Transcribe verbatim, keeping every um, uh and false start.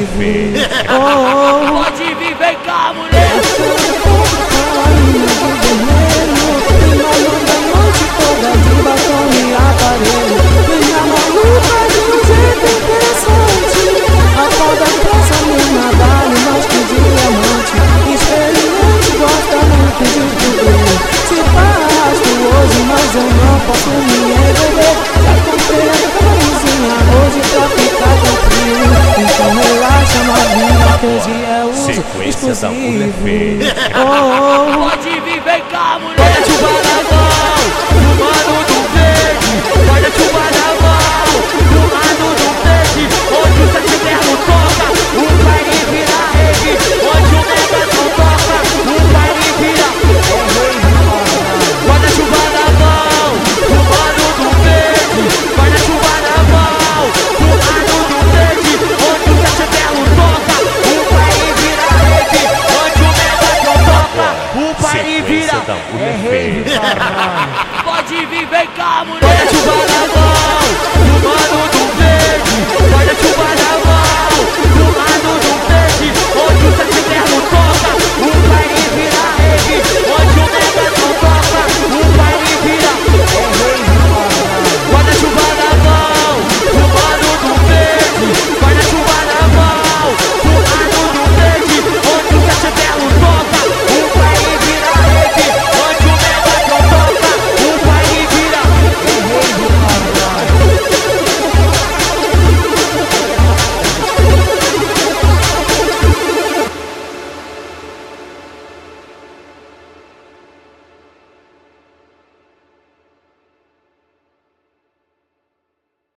mulher feia. Pode vir, vem cá, mulher. Mas eu não posso me envolver. Já comprei a camisinha hoje pra ficar tranquilo. Então relaxa, novinha, que hoje é o Sequência da mulher feia. oh, Pode vir, vem cá, mulher. Pode ativar na mão, o mano do verde. Pode ativar na mão, o mano do verde. Onde o sete verbo toca, o baile vira rave. Onde o mega não toca, o baile vira rave. Pode ativar na mão, o mano do verde. Pode ativar na mão, o mano do verde. Onde o sete verbo toca, o baile vira rave. Onde o mega não toca, o baile vira da mulher feia. rave. Pode vir, vem cá, mulher. Pode ativar